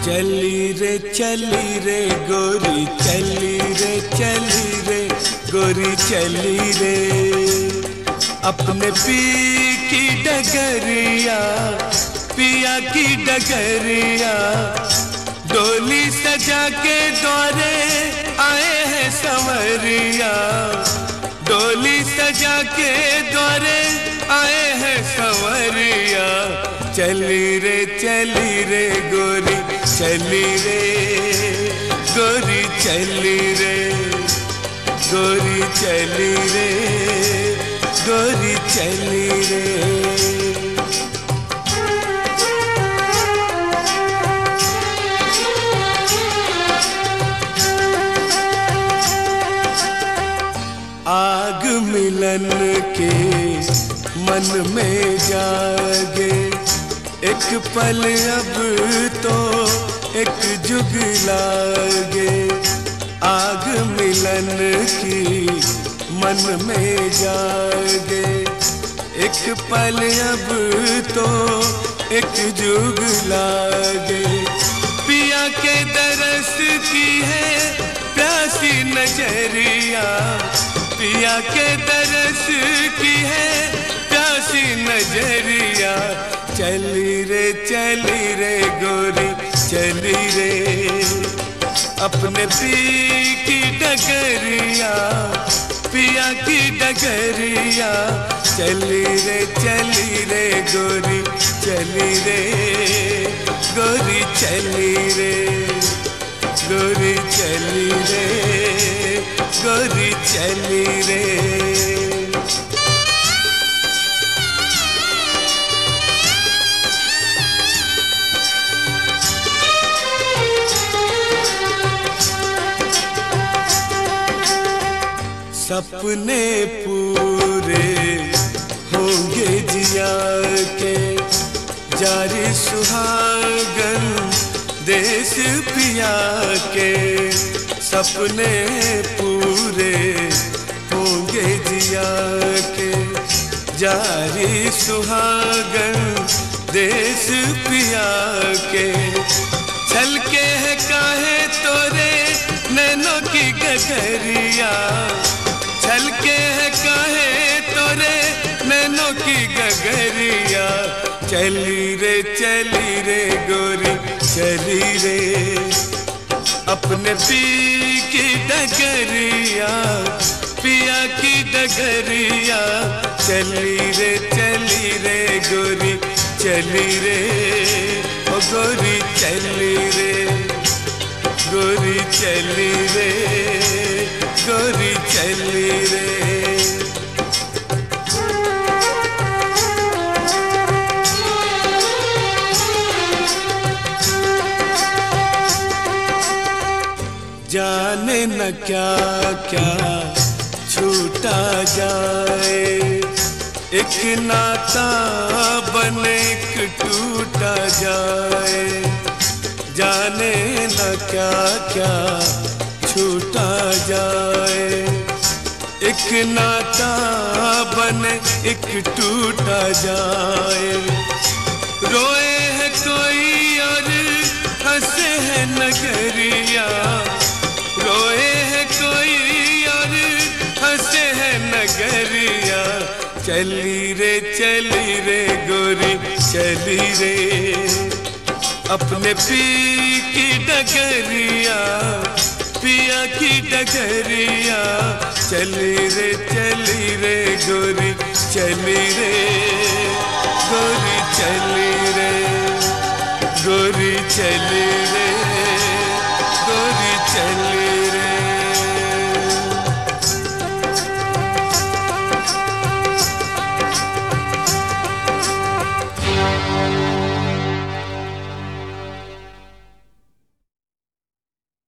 चली रे गोरी चली रे गोरी चली रे अपने पी की डगरिया पिया की डगरिया डोली सजा के द्वारे आए हैं संवरिया डोली सजा के द्वारे आए हैं संवरिया चली रे गोरी चली रे गोरी चली रे गोरी चली रे गोरी चली रे। आग मिलन के मन में जागे एक पल अब तो एक जुग लागे आग मिलन की मन में जागे एक पल अब तो एक जुग लागे पिया के दरस की है प्यासी नजरिया पिया के दरस की है प्यासी नजरिया चली रे गोरी चली रे अपने पी की डगरिया पिया की डगरिया चली रे गोरी चली रे गोरी चली रे गोरी चली रे गोरी चली रे। सपने पूरे होंगे जिया के जारी सुहागन देश पिया के सपने पूरे होंगे जिया के जारी सुहागन देश पिया के छलके है काहे तोरे नैनों की गगरिया छलके है काहे तोरे नैनों की गगरिया चली रे गोरी चली रे अपने पी की डगरिया पिया की डगरिया चली रे गोरी चली रे ओ गोरी चली रे गोरी चली रे गोरी चली रे। जाने न क्या क्या छूटा जाए एक नाता बने एक टूटा जाए जाने न क्या क्या छूटा जाए एक नाता बने एक टूटा जाए रोए है कोई और हंसे है नगरिया रोए है कोई और हंसे है नगरिया चली रे गोरी चली रे अपने पी की डगरिया पिया की डगरिया चली रे गोरी चली रे गोरी चली